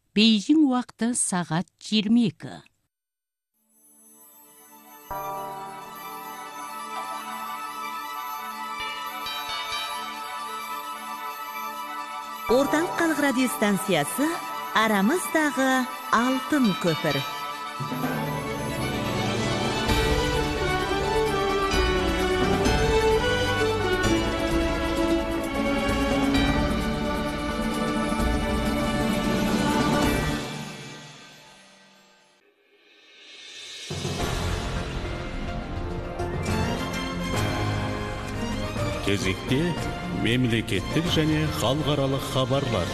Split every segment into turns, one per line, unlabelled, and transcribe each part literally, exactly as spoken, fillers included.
Бейжің уақыты сағат жиырма екі.
Орталық халық радиостанциясы арамыздағы алтын көпір.
Кезекте мемлекеттік және халықаралық хабарлар.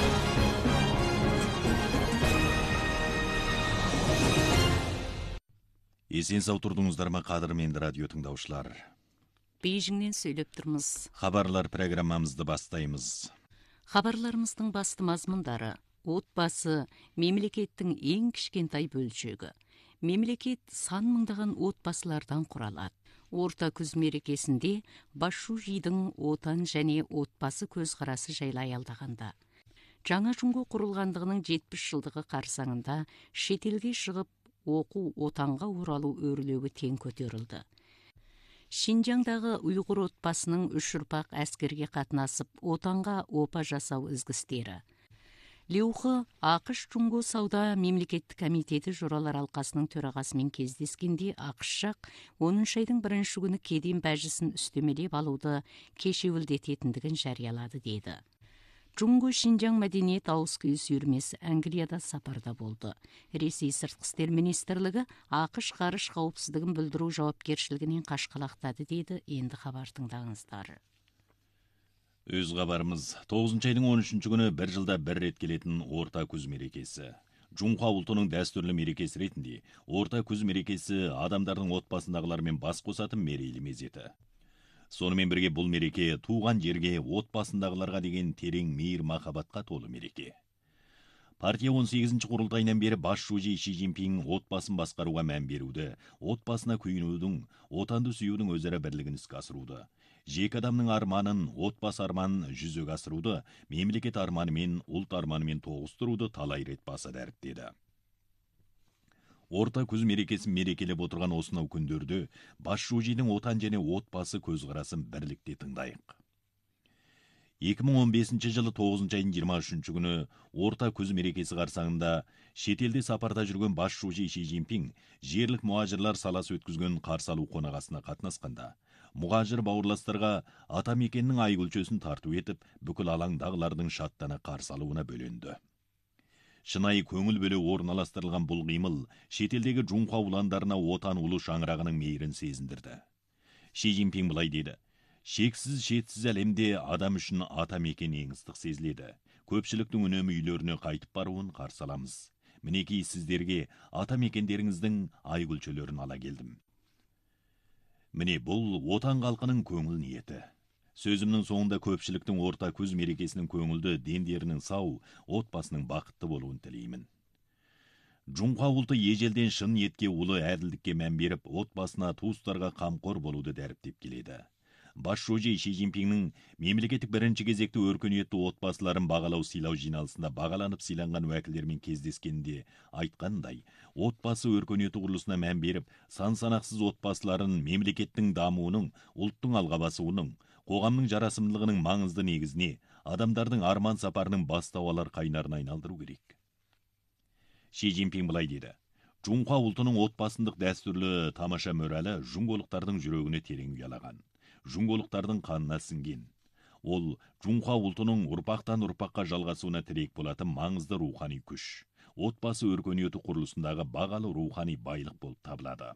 Есен сау тұрдыңыздар ма, қадірменді радио тыңдаушылар?
Бейжіңнен сөйлеп тұрмыз.
Хабарлар программамызды бастаймыз.
Хабарларымыздың басты мазмұндары: отбасы мемлекеттің ең кішкентай бөлшегі. Мемлекет сан мыңдаған отбасылардан құралады. Орта күз мерекесінде Башужидің отан және отбасы көзқарасы жайлы аялдағанда. Жаңа Жұңго құрылғандығының жетпіс жылдығы қарсаңында шетелге шығып, оқу, отанға оралу өрлеуі тең көтерілді. Шинжаңдағы ұйғыр отбасының үш ұрпақ әскерге қатынасып, отанға опа жасау ізгістері. Леухы ақш Жұңго сауда мемлекеттік комитеті жоралар алқасының төрағасымен кездескенде ақш жақ оныншы айдың бірінші күні кеден бәжісін үстемелеп алуды кешеуілдететіндігін жариялады деді. Жұңго Шинжаң мәдениет ауыз-күйіс үйірмесі Англияда сапарда болды. Ресей сыртқы істер министрлігі ақш ғарыш қауіпсіздігін білдіру жауапкершілігінен қашқалақтады дейді. Енді хабар тыңдаңыздар.
Өз хабарымыз тоғызыншы айдың он үшінші күні бір жылда бір рет келетін орта күз мерекесі. Жұңқа ұлтының дәстүрлі мерекесі ретінде орта күз мерекесі адамдардың отбасындағылармен бас қосатын мерейлі мезеті. Сонымен бірге бұл мереке туған жерге, отбасындағыларға деген терең мейір махаббатқа толы мереке. Партия он сегізінші құрылтайынан бері Башужи Ши Цзиньпин отбасын басқаруға мән беруді, отбасына күйінудің, отанды сүюдің өзара бірлігін іске асыруды, жеке адамның арманын, отбасы арманын жүзеге асыруды, мемлекет арманымен, ұлт арманымен тоғыстыруды талай рет баса дәріптеді. Орта күз мерекесін мерекелеп отырған осынау күндерді Башужидің отан және отбасы көзқарасын бірлікте тыңдайық. екі мың он бесінші жылы тоғызыншы айдың жиырма үшінші күні орта күз мерекесі қарсаңында шетелде сапарда жүрген Башужи Ши Цзиньпин жерлік мұғажырлар саласы өткізген қарсы алу қонағасына қатынасқанда, мұғажыр бауырластарға атамекеннің айгүлшесін тарту етіп, бүкіл алаңдағылардың шаттана қарсы алуына бөленді. Шынайы көңіл бөле орналастырылған бұл қимыл шетелдегі Жұңқа уландарына отан ұлы шаңырағының мейірін сезіндірді. Ши Цзиньпин былай деді: шексіз шетсіз әлемде адам үшін атамекен ең ыстық сезіледі. Көпшіліктің үнемі үйлеріне қайтып баруын қарсы аламыз. Мінекей сіздерге атамекендеріңіздің айгүлшелерін ала келдім. Міне бұл отан халқының көңіл ниеті. Сөзімнің соңында көпшіліктің орта күз мерекесінің көңілді, дендерінің сау, отбасының бақытты болуын тілеймін. Жұңқа ұлты ежелден шын ниетке, ұлы әділдікке мән беріп, отбасына, туыстарға қамқор болуды дәріптеп келеді. Башужи Ши Цзиньпиннің мемлекеттік бірінші кезекті өркениетті отбасыларын бағалау сыйлау жиналысында бағаланып сыйланған уәкілдермен кездескенде айтқандай, отбасы өркениеті құрылысына мән беріп, сан-санақсыз отбасыларын мемлекеттің дамуының, ұлттың алға басуының, қоғамның жарасымдылығының маңызды негізіне, адамдардың арман сапарының бастау алар қайнарына айналдыру керек. Ши Цзиньпин былай деді: Жұңқа ұлтының отбасындық дәстүрлі тамаша моралі жұңголықтардың жүрегіне терең ұялаған, жұңголықтардың қанына сіңген. Ол Жұңқа ұлтының ұрпақтан ұрпаққа жалғасуына тірек болатын маңызды рухани күш, отбасы өркениеті құрылысындағы бағалы рухани байлық болып табылады.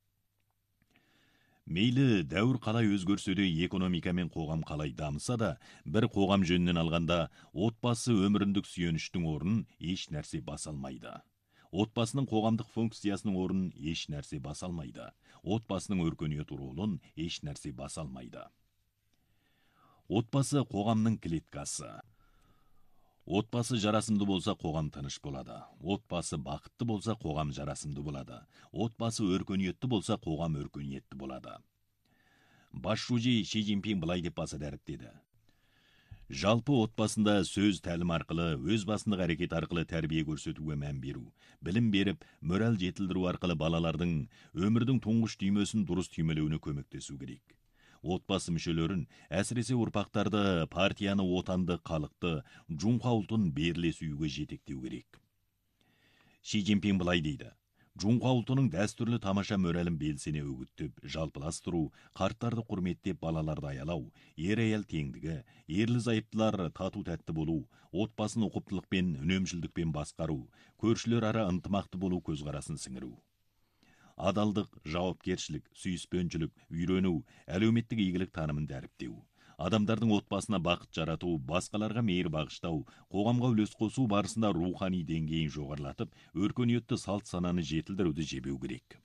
Мейлі дәуір қалай өзгерсе де, экономика мен қоғам қалай дамыса да, бір қоғам жөнінен алғанда, отбасы өміріндік сүйеніштің орнын еш нәрсе баса алмайды. Отбасының қоғамдық функциясының орнын еш нәрсе баса алмайды. Отбасының өркениет ролын еш нәрсе баса алмайды. Отбасы қоғамның клеткасы. Отбасы жарасымды болса, қоғам тыныш болады. Отбасы бақытты болса, қоғам жарасымды болады. Отбасы өркениетті болса, қоғам өркениетті болады. Башужи Ши Цзиньпин былай деп баса дәріптеді: Жалпы отбасында сөз тәлім арқылы, өз басындық әрекет арқылы тәрбие көрсетуге мән беру, білім беріп, мораль жетілдіру арқылы балалардың өмірдің тұңғыш түймесін дұрыс түймелеуіне көмектесу керек. Отбасы мүшелерін, әсіресе ұрпақтарды, партияны, отанды, халықты, Джунхуа ұлтын беріле сүюге жетектеу керек. Ши Цзиньпин былай дейді: Джунхуа ұлтының дәстүрлі тамаша моралін белсене үгіттеп, жалпыластыру, қарттарды құрметтеп, балаларды аялау, ер-әйел теңдігі, ерлі-зайыптылар тату-тәтті болу, отбасын ұқыптылықпен, үнемшілдікпен басқару, көршілер ара ынтымақты болу көзқарасын сіңіру. Адалдық, жауапкершілік, сүйіспеншілік, үйрену, әлеуметтік игілік танымын дәріптеу. Адамдардың отбасына бақыт жарату, басқаларға мейір бағыштау, қоғамға үлес қосу барысында рухани деңгейін жоғарылатып, өркениетті салт сананы жетілдіруді жебеу керек.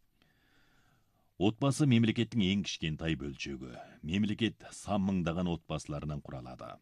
Отбасы мемлекеттің ең кішкентай бөлшегі. Мемлекет сан мыңдаған отбасыларынан құралады.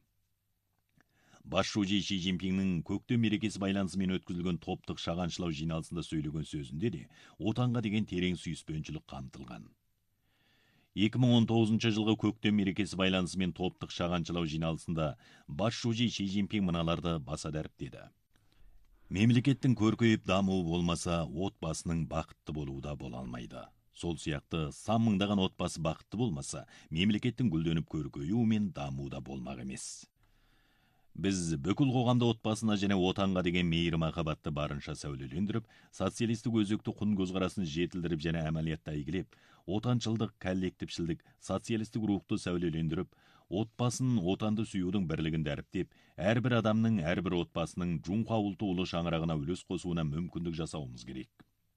Бас шужи Ши Цзиньпиннің көктем мерекесі байланысымен өткізілген топтық шағаншылау жиналысында сөйлеген сөзінде де отанға деген терең сүйіспеншілік қамтылған. екі мың он тоғызыншы жылғы көктем мерекесі байланысымен топтық шағаншылау жиналысында бас шужи Ши Цзиньпин мыналарды баса дәріптеді. Мемлекеттің көркейіп дамуы болмаса, отбасының бақытты болуы да бола алмайды. Сол сияқты сан мыңдаған отбасы бақытты болмаса, мемлекеттің гүлденіп көркеюі мен дамуы да болмақ емес. Біз бүкіл қоғамда отбасына және отанға деген мейір махаббатты барынша сәулелендіріп, социалистік өзекті құн көзқарасын жетілдіріп және әмәлиятта игілеп, отаншылдық, коллектившілдік, социалистік рухты сәулелендіріп, отбасын, отанды сүюдің бірлігін дәріптеп, әрбір адамның, әрбір отбасының Джунхуа ұлты ұлы шаңырағына үлес қосуына мүмкіндік жасауымыз керек.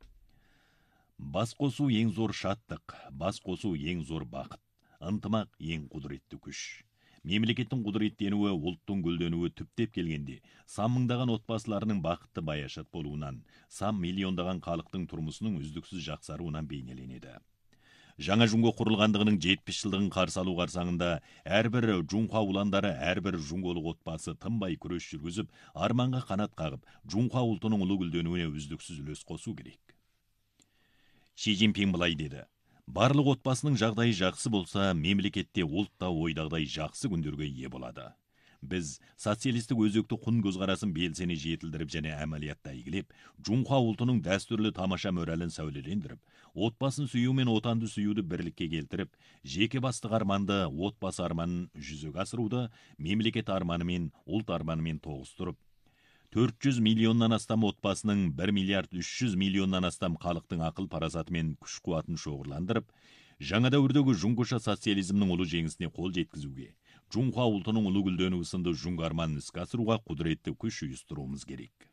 Бас қосу ең зор шаттық, бас қосу ең зор бақыт, ынтымақ ең құдіретті күш. Мемлекеттің құдіреттенуі, ұлттың гүлденуі түптеп келгенде, сан мыңдаған отбасыларының бақытты баяшат болуынан, сан миллиондаған халықтың тұрмысының үздіксіз жақсаруынан бейнеленеді. Жаңа Жұңго құрылғандығының жетпіс жылдығын қарсы алу қарсаңында әрбір Джунхуа ұландары, әрбір жұңголық отбасы тынбай күрес жүргізіп, арманға қанат қағып, Джунхуа ұлтының ұлы гүлденуіне үздіксіз үлес қосу керек. Ши Цзиньпин былай деді: Барлық отбасының жағдайы жақсы болса, мемлекетте ұлтта ойдағыдай жақсы күндерге ие болады. Біз социалистік өзекті құн көзқарасын белсене жетілдіріп және әмәлиятта игілеп, Джунхуа ұлтының дәстүрлі тамаша моралін сәулелендіріп, отбасын сүю мен отанды сүюді бірлікке келтіріп, жеке бастық арманды, отбасы арманын жүзеге асыруды мемлекет арманымен, ұлт арманымен тоғыстырып, төрт жүз миллионнан астам отбасының бір миллиард үш жүз миллионнан астам халықтың ақыл парасаты мен күш қуатын шоғырландырып, жаңа дәуірдегі жұңғыша социализмнің ұлы жеңісіне қол жеткізуге, Джунхуа ұлтының ұлы гүлденуі сынды жұңғы арманын іске асыруға құдіретті күш ұйыстыруымыз керек.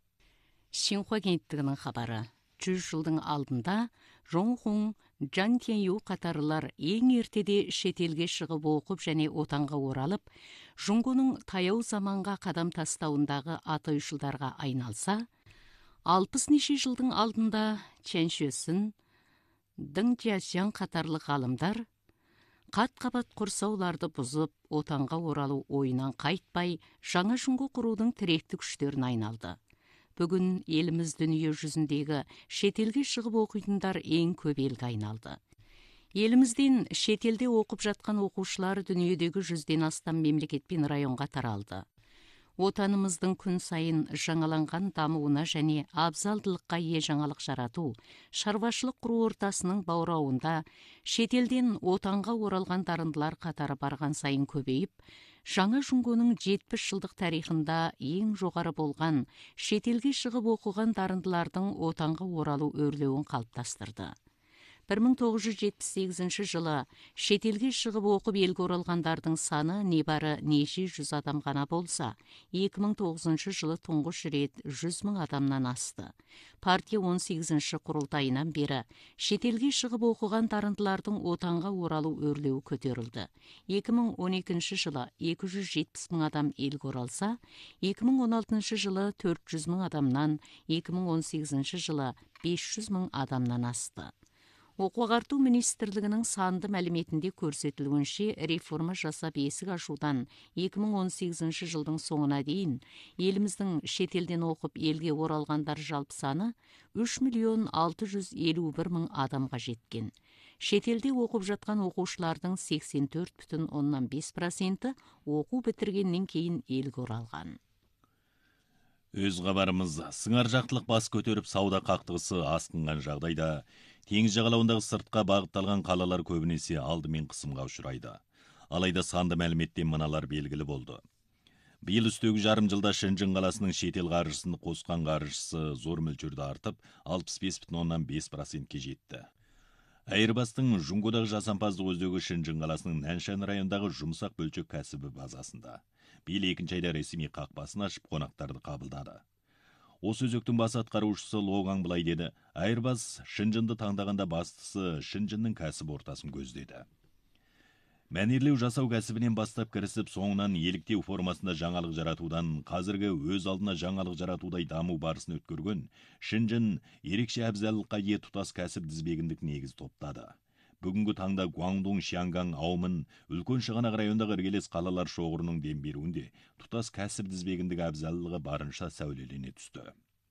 Шинхуа агенттігінің хабары: жүз жылдың алдында Жоңхун, Жан Тянью қатарлылар ең ертеде шетелге шығып оқып және отанға оралып, жұңғының таяу заманға қадам тастауындағы аты ойшылдарға айналса, алпыс неше жылдың алдында Чен Шуэсін, Дың Жиасян қатарлы ғалымдар қат-қабат құрсауларды бұзып, отанға оралу ойынан қайтпай, жаңа жұңғы құрудың тіректі күштерін айналды. Бүгін еліміз дүние жүзіндегі шетелге шығып оқитындар ең көп елге айналды. Елімізден шетелде оқып жатқан оқушылар дүниедегі жүзден астам мемлекет пен районға таралды. Отанымыздың күн сайын жаңаланған дамуына және абзалдылыққа ие жаңалық жарату, шаруашылық құру ортасының баурауында шетелден отанға оралған дарындылар қатары барған сайын көбейіп, жаңа жұңгоның жетпіс жылдық тарихында ең жоғары болған шетелге шығып оқыған дарындылардың отанға оралу өрлеуін қалыптастырды. бір мың тоғыз жүз жетпіс сегізінші жылы шетелге шығып оқып елге оралғандардың саны небары неше жүз адам ғана болса, екі мың тоғызыншы жылы тұңғыш рет жүз мың адамнан асты. Партия он сегізінші құрылтайынан бері шетелге шығып оқыған дарындылардың отанға оралу өрлеуі көтерілді. екі мың он екінші жылы екі жүз жетпіс мың адам елге оралса, екі мың он алтыншы жылы төрт жүз мың адамнан, екі мың он сегізінші жылы бес жүз мың адамнан асты. Оқу-ағарту министрлігінің санды мәліметінде көрсетілуінше, реформа жасап есік ашудан екі мың он сегізінші жылдың соңына дейін еліміздің шетелден оқып елге оралғандар жалпы саны үш миллион алты жүз елу бір мың адамға жеткен. Шетелде оқып жатқан оқушылардың сексен төрт бүтін оннан бес проценті оқу бітіргеннен кейін елге оралған.
Өз хабарымыз сыңар жақтылық бас көтеріп сауда қақтығысы асқынған жағдайда теңіз жағалауындағы сыртқа бағытталған қалалар көбінесе алдымен қысымға ұшырайды. Алайда санды мәліметтен мыналар белгілі болды. Биыл үстегі жарым жылда Шэньчжэн қаласының шетел қаржысын қосқан қаржысы зор мөлшерде артып, алпыс бес бүтін оннан бес процентке жетті. Airbus'тың Жунгодағы жасампаздық өзегі Шэньчжэн қаласының Наньшань райондағы жұмсақ бөлшек кәсібі базасында. Биыл екінші айда ресми қақпасын ашып қонақтарды қабылдады. Осы өзектің бас атқарушысы Логаң былай деді: Airbus Шэньчжэнді таңдағанда бастысы Шэньчжэннің кәсіп ортасын көздеді. Мәнерлеу жасау кәсібінен бастап кірісіп, соңынан еліктеу формасында жаңалық жаратудан қазіргі өз алдына жаңалық жаратудай даму барысын өткерген Шэньчжэн ерекше әбзалдыққа ие тұтас кәсіп тізбегіндік негіз топтады. Бүгінгі таңда Гуандун, Шианган, Аумын, үлкен шығанақ райондағы іргелес қалалар шоғырының дем беруінде тұтас кәсіп тізбегіндік әбзалдығы барынша сәулелене түсті.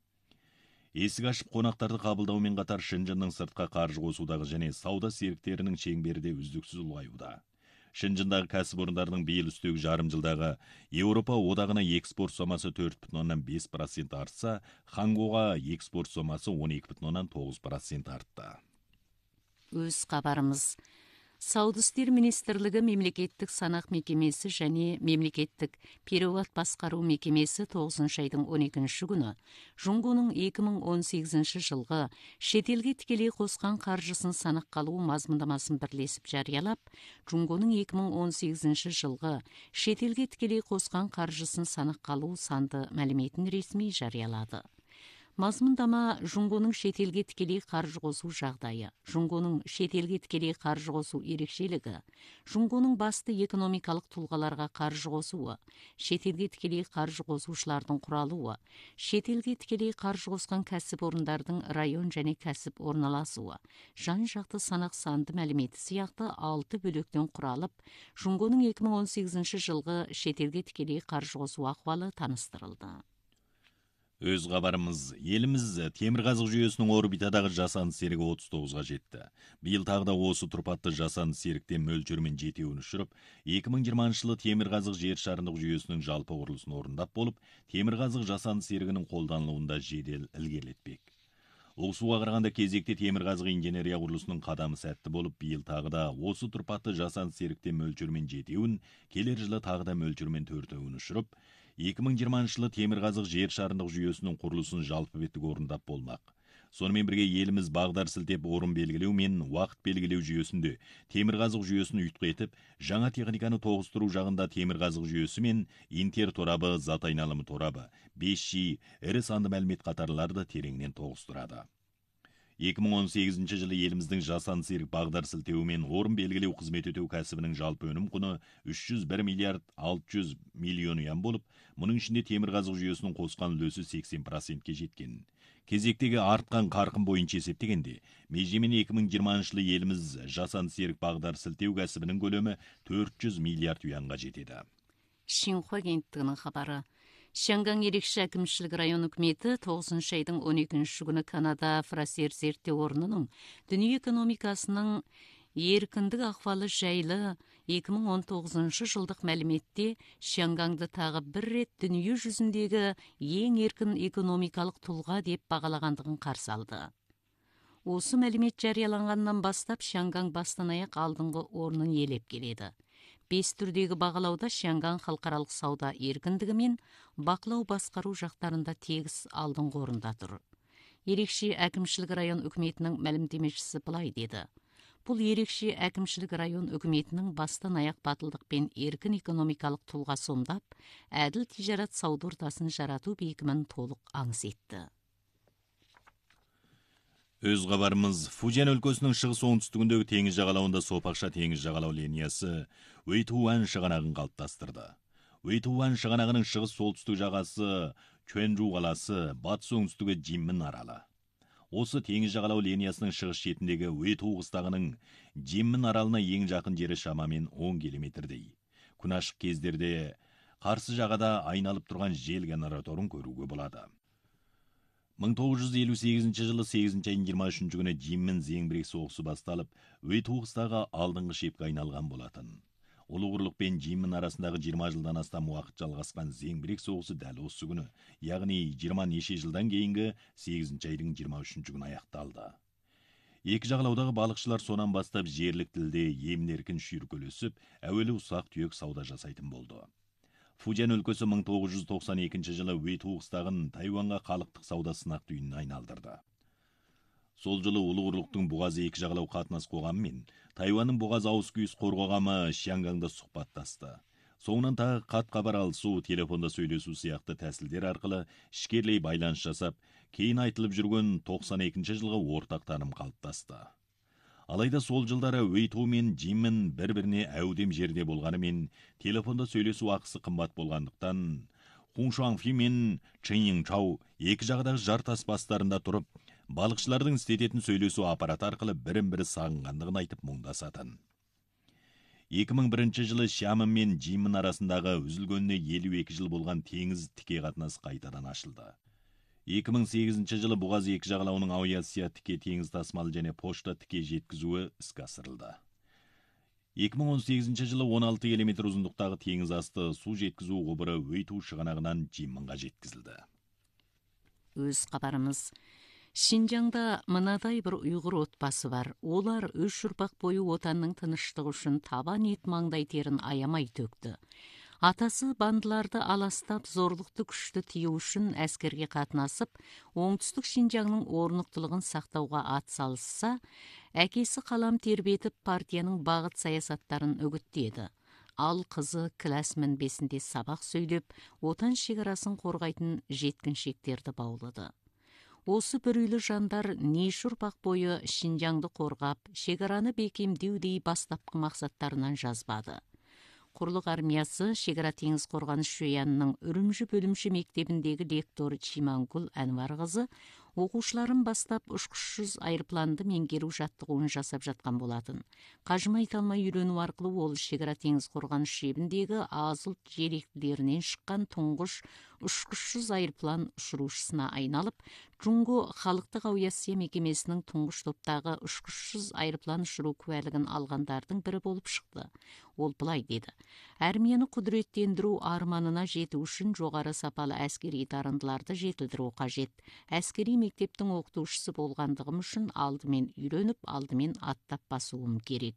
Есік ашып қонақтарды қабылдаумен қатар Шэньчжэннің сыртқа қаржы қосудағы және сауда серіктерінің шеңбері де үздіксіз ұлғаюда. Шэньчжэндағы кәсіпорындардың биыл үстегі жарым жылдағы Еуропа одағына экспорт сомасы төрт бүтін оннан бес процент артса, Хангоға экспорт сомасы он екі бүтін оннан тоғыз процент артты.
Өз хабарымыз. Сауда істер министрлігі мемлекеттік санақ мекемесі және мемлекеттік перевод басқару мекемесі тоғызыншы айдың он екінші күні Жунгоның екі мың он сегізінші жылғы шетелге тікелей қосқан қаржысын санақ қалу мазмұндамасын бірлесіп жариялап, Жунгоның екі мың он сегізінші жылғы шетелге тікелей қосқан қаржысын санақ қалу санды мәліметін ресми жариялады. Мазмұндама Жунгоның шетелге тікелей қаржы қосу жағдайы, Жунгоның шетелге тікелей қаржы қосу ерекшелігі, Жунгоның басты экономикалық тұлғаларға қаржы қосуы, шетелге тікелей қаржы қосушылардың құралуы, шетелге тікелей қаржы қосқан кәсіпорындардың район және кәсіп орналасуы, жан-жақты санақ санды мәліметі сияқты алты бөлектен құралып, Жунгоның екі мың он сегізінші жылғы шетелге тікелей қаржы қосу ахуалы таныстырылды.
Өз хабарымыз, еліміз темірқазық жүйесінің орбитадағы жасанды серігі отыз тоғызға жетті. Биыл тағы да осы тұрпатты жасанды серіктен мөлшермен жетеуін ұшырып, екі мың жиырмасыншы жылы темірқазық жер шарындық жүйесінің жалпы құрылысын орындап болып, темірқазық жасанды серігінің қолданылуында жедел ілгерілетпек. Оңсуға қарағанда кезекте темірқазық инженерия құрылысының қадамы сәтті болып, биыл тағы да осы тұрпатты жасанды серіктен мөлшермен жетеуін, келер жылы тағы да мөлшермен төртеуін ұшырып, екі мың жиырмасыншы жылы темірқазық жер шарындық жүйесінің құрылысын жалпы беттік орындап болмақ. Сонымен бірге еліміз бағдар сілтеп орын белгілеу мен уақыт белгілеу жүйесінде темірқазық жүйесін ұйытқы етіп, жаңа техниканы тоғыстыру жағында темірқазық жүйесі мен интер торабы, зат айналымы торабы, бес джи, ірі санды мәлімет қатарларды тереңнен тоғыстырады. екі мың он сегізінші жылы еліміздің жасанды серік бағдар сілтеу мен орын белгілеу қызмет өтеу кәсібінің жалпы өнім құны үш жүз бір миллиард алты жүз миллион юан болып, мұның ішінде темірқазық жүйесінің қосқан үлесі сексен процентке жеткен. Кезектегі артқан қарқын бойынша есептегенде, межемен екі мың жиырмасыншы жылы еліміз жасанды серік бағдар сілтеу кәсібінің көлемі төрт жүз миллиард юанға жетеді.
Шинхуа агенттігінің хабары. Шанган ерекше әкімшілік район үкіметі тоғызыншы айдың он екінші күні Канада Фрасер зерттеу орнының дүние экономикасының еркіндік ахвалы жайлы екі мың он тоғызыншы жылдық мәліметте Шангаңды тағы бір рет дүние жүзіндегі ең еркін экономикалық тұлға деп бағалағандығын қарсы алды. Осы мәлімет жарияланғаннан бастап Шанган бастан аяқ алдыңғы орнын иелеп келеді. Бес түрдегі бағалауда Шанган халықаралық сауда еркіндігі мен бақылау басқару жақтарында тегіс алдыңғы орында тұр. Ерекше әкімшілік район үкіметінің мәлімдемешісі былай деді: Бұл ерекше әкімшілік район үкіметінің бастан аяқ батылдық пен еркін экономикалық тұлға сомдап, әділ тижарат сауда ортасын жарату биігімін толық аңыс етті.
Өз хабарымыз, Фужан өлкөсінің шығыс оңтүстігіндегі теңіз жағалауында Сопақша теңіз жағалау линиясы Уэйтуан шығанағын қалыптастырды. Уэйтуан шығанағының шығыс солтүстік жағасы Чуэнжу қаласы, батыс оңтүстігі Жиммин аралы. Осы теңіз жағалау линиясының шығыс шетіндегі Уэйту қыстағының Жиммин аралына ең жақын жері шамамен он километрдей. Күн ашық кездерде қарсы жағада айналып тұрған жел генераторын көруге болады. мың тоғыз жүз елу сегізінші жылы сегізінші айдың жиырма үшінші күні Жиммен Зеңбірек соғысы басталып, Өйтуғыстағы алдыңғы шепке айналған болатын. Ұлы пен Жиммен арасындағы жиырма жылдан астам уақыт жалғасқан Зеңбірек соғысы дәл осы күні, яғни жиырма неше жылдан кейінгі сегізінші айдың жиырма үшінші күні аяқталды. Екі жағалаудағы балықшылар сонан бастап жерлік тілде емін-еркін шүйіркелесіп, әуелі ұсақ-түйек сауда жасайтын болды. Фудзян өлкесі мың тоғыз жүз тоқсан екінші жылы Өйтуғыстағын Тайваньға халықтық сауда сынақ түйінін айналдырды. Сол жылы Ұлы Құрлықтың бұғазы екі жағалау қатынас қоғамымен Тайваньның бұғаз ауыз күйіс қорғағамы Шиангаңда сұхбаттасты. Соңынан тағы қат хабар алысу, телефонда сөйлесу сияқты тәсілдер арқылы ішкерлей байланыс жасап, кейін айтылып жүрген тоқсан екінші жылғы ортақ таным қалыптасты. Алайда сол жылдары Өйту мен Жиммен бір-біріне әудем жерде болғанымен, телефонда сөйлесу ақысы қымбат болғандықтан, Хуншуанфи мен Чэньинчжау екі жағадағы жартас бастарында тұрып, балықшылардың істететін сөйлесу аппараты арқылы бірін-бірі сағынғандығын айтып мұңдасатын. екі мың бірінші жылы Шиамын мен Жиммен арасындағы үзілгеніне елу екі жыл болған теңіз тіке қатынас қайтадан ашылды. екі мың сегізінші жылы бұғаз екі жағалауының авиация тіке теңіз тасымалы және пошта тіке жеткізуі іске асырылды. екі мың он сегізінші жылы он алты километр ұзындықтағы теңіз асты су жеткізу құбыры Өйту шығанағынан Жимменға жеткізілді.
Өз хабарымыз. Шинжаңда мынадай бір ұйғыр отбасы бар. Олар үш ұрпақ бойы отанның тыныштығы үшін табан ет маңдай терін аямай төкті. Атасы бандыларды аластап, зорлықты күшті тыю үшін әскерге қатынасып, оңтүстік Шинжаңның орнықтылығын сақтауға атсалысса, әкесі қалам тербетіп партияның бағыт саясаттарын үгіттеді. Ал қызы класс мінбесінде сабақ сөйлеп, отан шекарасын қорғайтын жеткіншектерді баулады. Осы бір үйлі жандар неше ұрпақ бойы Шинжаңды қорғап, шекараны бекемдеудей бастапқы мақсаттарынан жазбады. Құрлық армиясы шекара теңіз қорғаныс жүйенінің Үрімжі бөлімші мектебіндегі лектор Чимангул Әнвар қызы оқушыларын бастап ұшқышсыз айырпланды меңгеру жаттығуын жасап жатқан болатын. Қажымай талмай үйрену арқылы ол шекара теңіз қорғаныс шебіндегі аз ұлт желектілерінен шыққан тұңғыш ұшқышсыз айырплан ұшырушысына айналып, Джунго халықтық авиация мекемесінің тұңғыш топтағы ұшқышсыз айырплан ұшыру куәлігін алғандардың бірі болып шықты. Ол былай деді: армияны құдіреттендіру арманына жету үшін жоғары сапалы әскери дарындыларды жетілдіру қажет. Әскери мектептің оқытушысы болғандығым үшін алдымен үйреніп, алдымен аттап басуым керек.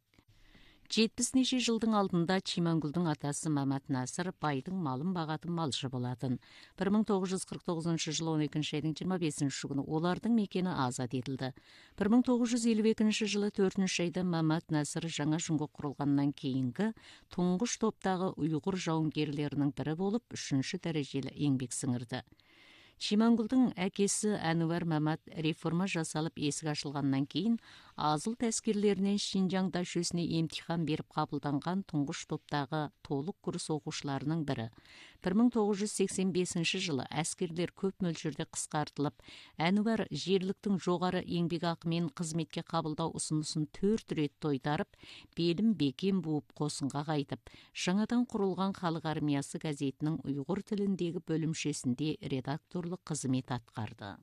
жетпіс неше жылдың алдында Чимангулдың атасы Мамат Насыр байдың малын бағатын малшы болатын. бір мың тоғыз жүз қырық тоғызыншы жылы он екінші айдың жиырма бесінші күні олардың мекені азат етілді. бір мың тоғыз жүз елу екінші жылы төртінші айда Мамат Насыр жаңа Джунго құрылғаннан кейінгі тұңғыш топтағы ұйғыр жауынгерлерінің бірі болып, үшінші дәрежелі еңбек сіңірді. Чимангулдың әкесі Әнуар Мамат реформа жасалып есік ашылғаннан кейін аз ұлт әскерлерінен Шинжаң дашөсіне емтихан беріп қабылданған тұңғыш топтағы толық курс оқушыларының бірі. бір мың тоғыз жүз сексен бесінші жылы әскерлер көп мөлшерде қысқартылып, Әнуар жерліктің жоғары еңбекақымен қызметке қабылдау ұсынысын төрт рет тойтарып, белім бекем буып қосынға қайтып, жаңадан құрылған халық армиясы газетінің ұйғыр тіліндегі бөлімшесінде редакторлық қызмет атқарды.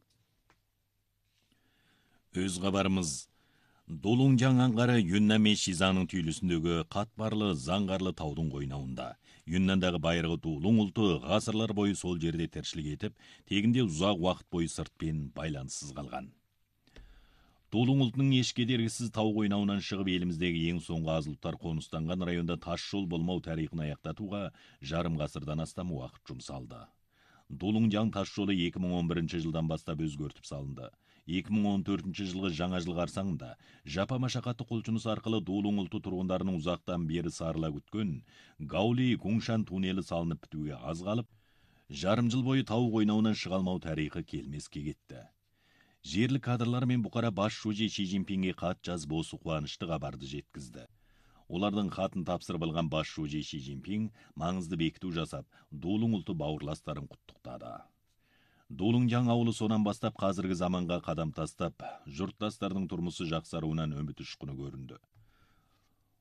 Өз хабарымыз. Долуңжаң аңғары Юннаме Шизаның түйілісіндегі қатпарлы заңғарлы таудың қойнауында. Юннандағы байырғы Долуң ұлты ғасырлар бойы сол жерде тіршілік етіп, тегінде ұзақ уақыт бойы сыртпен байланыссыз қалған. Долуң ұлтының еш кедергісіз тау қойнауынан шығып еліміздегі ең соңғы аз ұлттар қоныстанған районда тас жол болмау тарихын аяқтатуға жарым ғасырдан астам уақыт жұмсалды. Долуңжаң тас жолы екі мың он бірінші жылдан бастап өзгертіп салынды. екі мың он төртінші жылғы жаңа жыл қарсаңында жапа машақаты құлшыныс арқылы Долуң ұлты тұрғындарының ұзақтан бері сарыла күткен Гаули Гуңшан туннелі салынып бітуге аз қалып, жарым жыл бойы тау қойнауынан шыға алмау тарихы келмеске кетті. Жерлік кадрлар мен бұқара бас шөже Ши Цзиньпинге хат жазып осы қуанышты хабарды жеткізді. Олардың хатын тапсырып алған бас шөже Ши Цзиньпин маңызды бекіту жасап, Долуң ұлты бауырластарын құттықтады. Долуңжаң ауылы сонан бастап қазіргі заманға қадам тастап, жұрттастардың тұрмысы жақсаруынан үміт ұшқыны көрінді.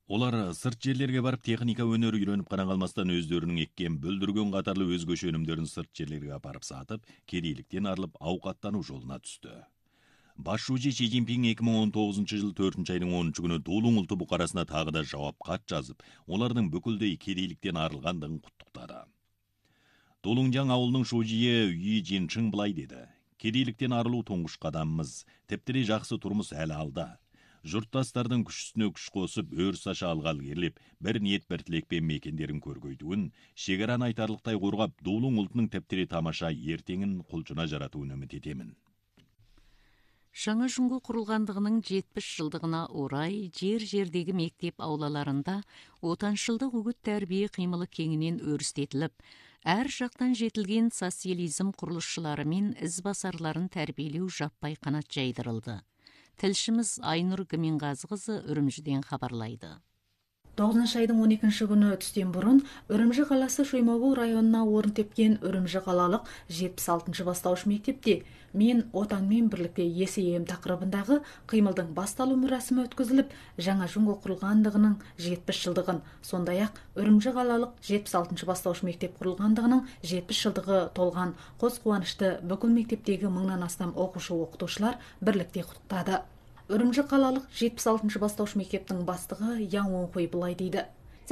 Олар сырт жерлерге барып техника өнері үйреніп қана қалмастан өздерінің еккен бүлдірген қатарлы өзгөчө өнімдерін сырт жерлерге апарып сатып, кедейліктен арылып ауқаттану жолына түсті. Баш шужи Си Цзиньпин эки миң он тогузунчу жыл төртүнчү айдын онунчу күнү Дулуң улту букарасына тагы да жауап кат жазып, олардын бүкүлдөй кедейликтен арылгандыгын куттуктады. Дулуңжаң ауылының шужие Үй Жинчың былай деди: "Кедейликтен арылуу туңгуш кадамыбыз, тептири жакшы турмуз әлі алда. Журттастардын күчүсүнө күч косуп, өр саша алгал керлеп, бир ниет бир тилекпен мекендерин көргөйдүгүн, шегараны айтарлыктай коргап, Дулуң ултунун тептири тамаша эртеңин кулчуна жаратууну үмүт этемин."
Жаңа Жунго курулгандыгынын жетимиш жылдыгына орай жер-жердеги мектеп аулаларында отанчылдык үгүт тарбие кыймылы кеңинен өрүстетилип, әр жактан жетилген социализм курулушчулары мен из басарларын тәрбиелеу жаппай канат жайдырылды. Тілшіміз Айнур Гамингазы кызы Үрүмжүдөн хабарлайды.
тогузунчу айдын он экинчи күнү түстөн бурун Үрүмжү каласы Шоймобу районуна орун тепкен Үрүмжү калалык жетимиш алтынчы баштауыш мектепте "Мен отан мен бирликте эсейем" такырыбындагы кыймылдын башталуу мурасымы өткөзүлүп, жаңа Жунго курулгандыгынын жетимиш жылдыгын, сондай ак Үрүмжү калалык жетимиш алтынчы баштауыш мектеп курулгандыгынын жетимиш жылдыгы толган кос кубанычты бүкүл мектептеги мыңдан астам окуучу окутуучулар бирликте куттуктады. Үрүмжү калалык жетимиш алтынчы баштауыш мектептин баштыгы Яң Онхуй былай дейди: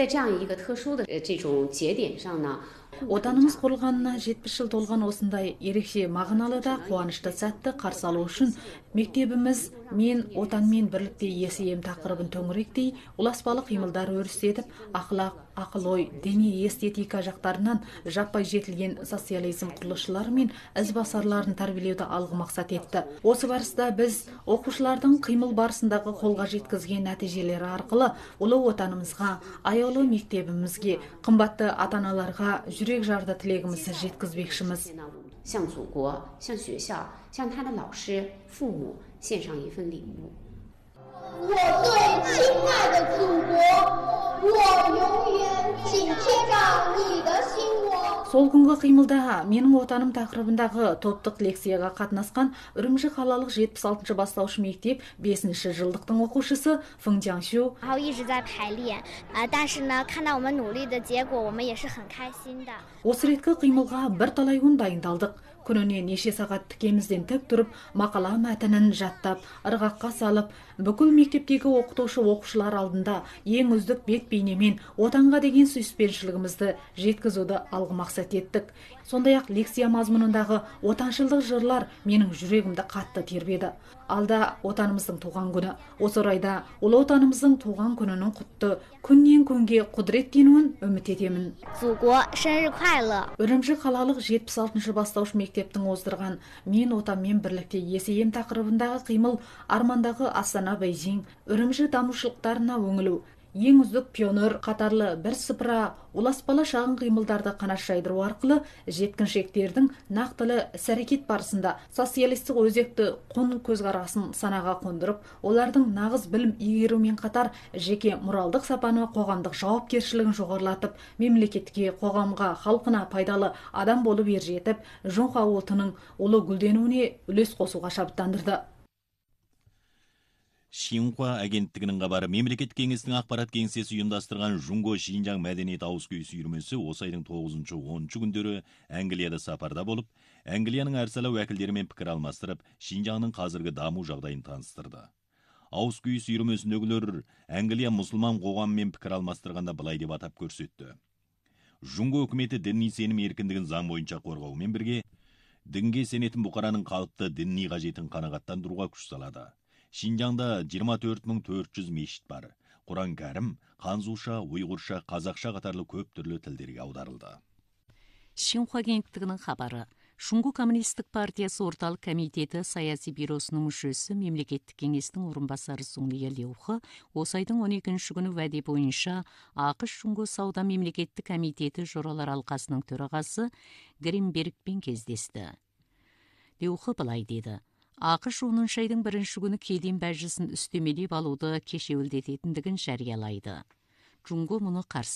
"Отанымыз курулганына жетимиш жыл толган осындай эрекче магыналы да кубанычты сәтти каршы алуу үчүн мектебimiz "Мен отан мен бирликте эсейем" такырыбын төңүректей уласпалы кыймылдар өрүстетип, акылак, акыл ой, диний эстетика жактарынан жаппай жетилген социализм курулушчулары мен из басарларын тарбиелөөдө алгы максат этти. Осы барысында биз окуучулардын кыймыл барысындагы колго жеткизген натыйжелери аркылуу улуу отаныбызга, аялуу мектебимизге, кымбатты ата-аналарга жүрөк жарды тилегибизди жеткизбекчимиз.
向祖国、向学校、向他的老师、父母献上一份礼物。
我最亲爱的祖国，我永远紧贴着你的心窝。
Сол күнгө кыймылда менин отаным такырыбындагы топтук лекцияга катнашкан Үрүмжү калалык жетимиш алтынчы баштауыш мектеп бешинчи жылдыктын окуучусу Фың Жаңшу.
然后一直在排练，啊，但是呢，看到我们努力的结果，我们也是很开心的。
Осы ретке кыймылга бир талай күн дайындалдык. Күнүнө неше сагат тикемизден тик туруп, макала мәтінін жаттап, ыргакка салып, бүкүл мектептеги окутуучу окуучулар алдында эң үздүк бет бейнемен отанга деген сүйүспенчилигибизди жеткизүүдү алгы максат еттик. Сондай ак лекция мазмунундагы отанчылдык жырлар менин жүрөгүмдү катты тербеди. Алда отанымыздын тууган күнү. Осы орайда улуу отанымыздын тууган күнүнүн куттуу күннен күнгө кудуреттенүүн үмүт этемин.
祖国生日快乐！
Үрүмжү калалык жетимиш алтынчы баштауыш мектептин оздурган "Мен отан мен бирликте эсейем" такырыбындагы кыймыл Армандагы Астана, Бейжиң, Үрүмжү дамушулуктарына өңүлүү, эң үздүк пионер катарлы бир сыпыра уласпалы шагын кыймылдарды канат жайдыруу аркылуу жеткинчектердин нактылы ис-аракет барысында социалисттик өзекти кун көз карасын санага кондуруп, олардын нагыз билим ийгерүү менен катар жеке муралдык сапаны, коомдук жоопкерчилигин жогорулатып, мемлекетке, коомго, халкына пайдалы адам болуп эр жетип, Жунго улутунун улуу гүлдөнүүнү үлес косууга шабыттандырды.
Шинхуа агенттигинин кабары мемлекет кеңесинин акпарат кеңсеси уюмдаштырган Жунго Шинжаң мәдениет ауыз күйүүсү үйрмөсү осы айдын тогузунчу онунчу күндөрү Англияда сапарда болуп, Англиянын ар сала вакилдери менен пикир алмаштырып, Шинжаңдын казыркы дамуу жагдайын таныстырды. Ауыз күйүүсү үйрмөсүндөгүлөр Англия мусулман коому менен пикир алмаштырганда былай деп атап көрсөттү. Жунго өкмөтү диний сеним эркиндигин заң боюнча коргоо менен бирге, динге сенетин букаранын калыпты диний кажетин канагаттандырууга күч салады. Шинжаңда жыйырма төрт миң төрт жүз мешит бар. Куран Кәрим канзуша, уйгурша, казакша катарлы көп түрлүү тилдерге аударылды.
Шинхуа агенттигинин хабары. Шуңгу коммунисттик партиясы орталык комитети саясий бюросунун мүшөсү мемлекеттик кеңестин орун басары Сунлия Леухы осы айдын он экинчи күнү ваде боюнча АКШ Шуңгу сауда мемлекеттик комитети жоралар алкасынын төрагасы Гринбергпен кездешти. Леухы былай деди: АКШ онунчу айдын биринчи күнү Кедим бажысын үстөмелеп алууду кешеүлдететиндигин жарыялайды. Жунго муну каршы алат.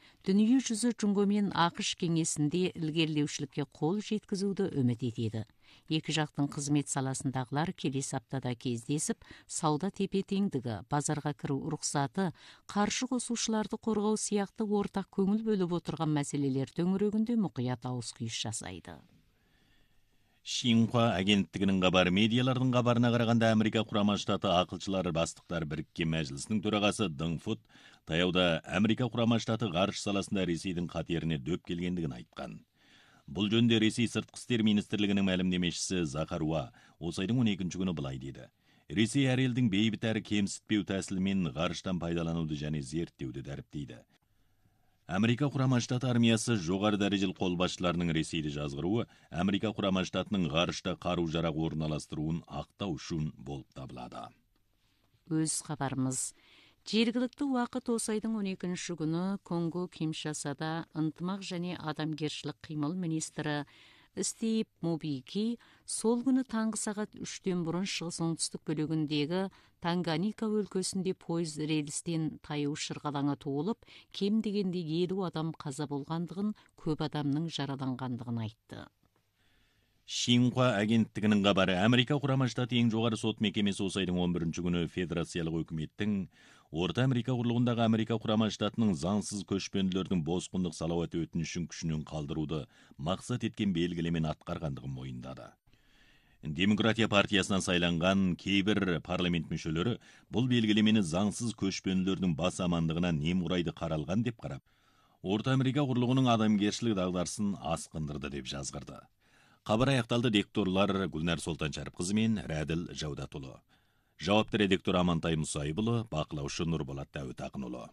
дүние жүзі Жұңго мен ақш кеңесінде ілгерілеушілікке қол жеткізуді үміт етеді. Екі жақтың қызмет саласындағылар келесі аптада кездесіп, сауда тепе-теңдігі, базарға кіру рұқсаты, қаржы қосушыларды қорғау сияқты ортақ көңіл бөліп отырған мәселелер төңірегінде мұқият ауыс-түйіс жасайды.
Шинхуа агенттігінің хабары медиалардың хабарына қарағанда Америка Құрама Штаты ақылшылары бастықтар біріккен мәжілісінің төрағасы Дың Фут таяуда Америка Құрама Штаты ғарыш саласында Ресейдің қатеріне дөп келгендігін айтқан. Бұл жөнде Ресей сыртқы істер министрлігінің мәлімдемешісі Захаруа осы айдың он екінші күні былай деді. Ресей әр елдің бейбіт әрі кемсітпеу тәсілімен ғарыштан пайдалануды және зерттеуді дәріптейді. Америка Құрама Штаты армиясы жоғары дәрежелі қолбасшыларының Ресейді жазғыруы Америка Құрама Штатының ғарышта қару-жарақ орналастыруын ақтау үшін болып табылады.
Өз хабарымыз. Жергілікті уақыт осы айдың он екінші күні Конго Киншасада ынтымақ және адамгершілік қимыл министрі Стив Мобики сол күні таңғы сағат үштен бұрын шығыс оңтүстік бөлігіндегі Танганика өлкесінде пойыз рельстен таяу шырғалаңы туылып, кем дегенде елу адам қаза болғандығын, көп адамның жараланғандығын айтты.
Шинхуа агенттігінің хабары Америка Құрама Штаты ең жоғары сот мекемесі осы айдың он бірінші күні федерациялық үкіметтің Орта Америка құрлығындағы Америка Құрама Штатының заңсыз көшпенділердің босқындық салауат өтінішін күшінен қалдыруды мақсат еткен белгілемен атқарғандығын мойындады. Демократия партиясынан сайланған кейбір парламент мүшелері бұл белгілемені заңсыз көшпенділердің бас амандығына немұрайды қаралған деп қарап, Орта Америка құрлығының адамгершілік дағдарысын асқындырды деп жазғырды. Хабар аяқталды. Дикторлар Гүлнәр Солтаншәріпқызы мен Рәділ Жаудатұлы. Жауапты редактор Амантай Мұсайбұлы, бақылаушы Нұрболат Дәуітақынұлы.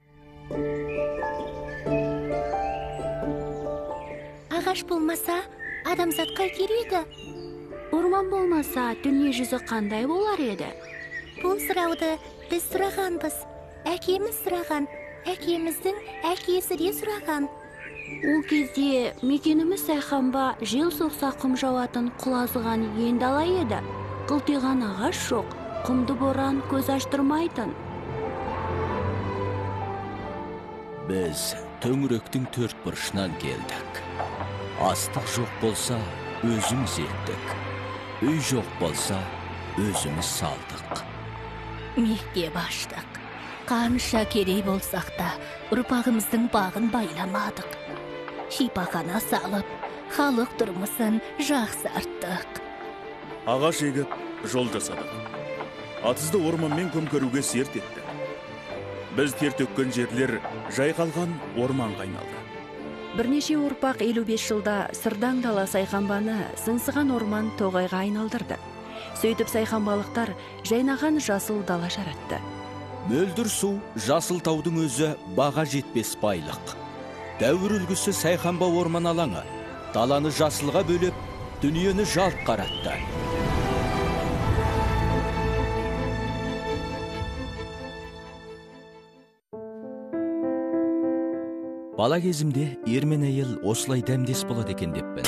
Ағаш болмаса, адамзатқа керегі. Орман болмаса, дүние жүзі қандай болар еді? Бұл сұрауды біз сұрағанбыз. Әкеміз сұраған, әкеміздің әкесі де сұраған. Ол кезде мекеніміз Сайханба жел соқса құм жауатын құлазыған енді ала еді. Қылтиған ағаш жоқ, құмды боран көз аштырмайтын.
Біз төңіректің төрт бұрышынан келдік. Астық жоқ болса, өзіміз еттік. Үй жоқ болса, өзіміз салдық.
Мектеп аштық. Қанша керей болсақ та, ұрпағымыздың бағын байламадық. Шипахана салып, халық тұрмысын жақсарттық.
Ағаш егіп, жол жасадық. Атызды орманмен көмкеруге серт етті. Біз тер төккен жерлер жайқалған орманға айналды.
Бірнеше ұрпақ елу бес жылда сырдаң дала Сайханбаны сыңсыған орман тоғайға айналдырды. Сөйтіп Сайханбалықтар жайнаған жасыл дала жаратты.
Мөлдір су, жасыл таудың өзі баға жетпес байлық. Дәуір үлгісі Сайханба орман алаңы, даланы жасылға бөліп, дүниені жалт қаратты. Бала кезімде ер мен әйел осылай дәмдес болады екен деппін.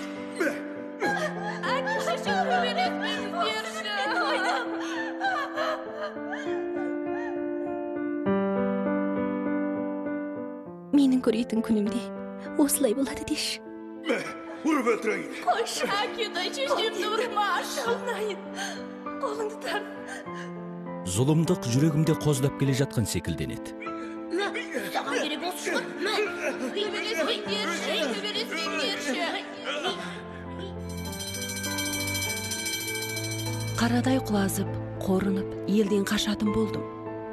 Менің көретін күнімде осылай болады деші.
Ұрып өлтірейін.
Қош, әкедай шешемді ұрмаш. Қолыңды тар.
Зұлымдық жүрегімде қоздап келе жатқан секілденеді.
Саған керек осы ғой. Төбелеспеңдерші, төбелеспеңдерші.
Қарадай құлазып, қорынып, елден қашатын болдым.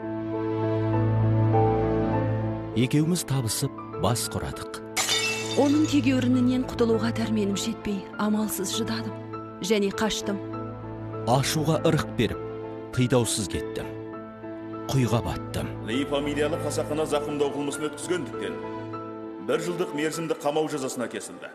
Екеуміз табысып, бас құрадық.
Оның тегеурінінен құтылуға дәрменім жетпей, амалсыз жыдадым. Және қаштым.
Ашуға ырық беріп, қидаусыз кеттім. Құйға баттым.
Ли фамилиялы қасақана зақымдау қылмысын өткізгендіктен бір жылдық мерзімді қамау жазасына кесілді.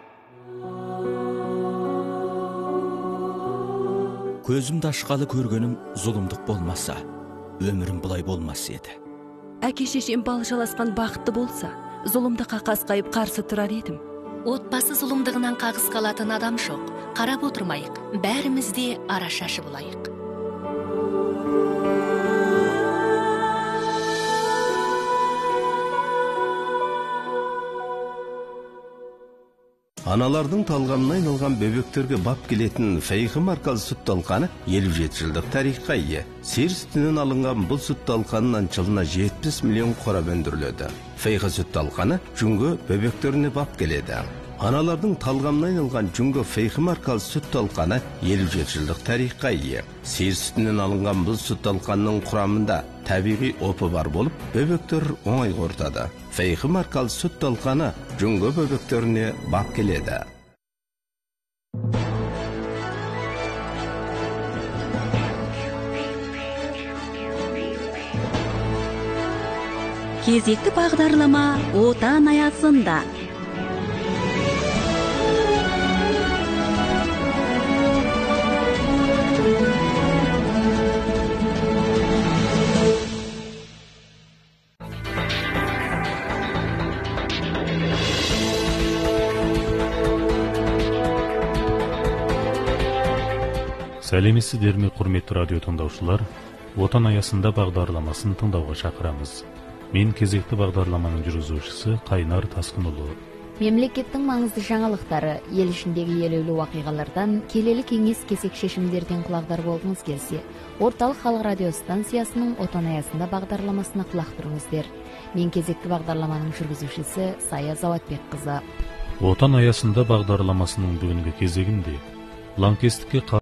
Көзімді ашқалы көргенім зұлымдық болмаса, өмірім бұлай болмас еді.
Әке шешем бал жаласқан бақытты болса, зұлымдыққа қасқайып қарсы тұрар едім.
Отбасы зұлымдығынан қағыс қалатын адам жоқ. Қарап отырмайық, бәріміз де арашашы болайық.
Аналардың талғамына айналған бөбектерге бап келетін Фейхи маркалы сүт талқаны елу жеті жылдық тарихқа ие. Сиыр сүтінен алынған бұл сүт талқанынан жылына жетпіс миллион қорап өндіріледі. Фейхи сүт талқаны жүнге бөбектеріне бап келеді. Аналардың талғамына айналған жүнге Фейхи маркалы сүт талқаны елу жеті жылдық тарихқа ие. Сиыр сүтінен алынған бұл сүт талқанның құрамында табиғи опы бар болып, бөбектер оңай қорытады. Фейхи маркалы сүт талқаны жүнге бөбектеріне бап келеді.
Кезекті бағдарлама отан аясында.
Сәлеметсіздер ме, құрметті радио тыңдаушылар? Отан аясында бағдарламасын тыңдауға шақырамыз. Мен кезекті бағдарламаның жүргізушісі Қайнар Тасқынұлы.
Мемлекеттің маңызды жаңалықтары, ел ішіндегі елеулі уақиғалардан, келелі кеңес кесек шешімдерден құлағдар болғыңыз келсе, Орталық халық радио станциясының отан аясында бағдарламасына құлақ тұрыңыздар. Мен кезекті бағдарламаның жүргізушісі Сая Заватбекқызы.
Отан аясында бағдарламасының бүгінгі кезегінде лаңкестікке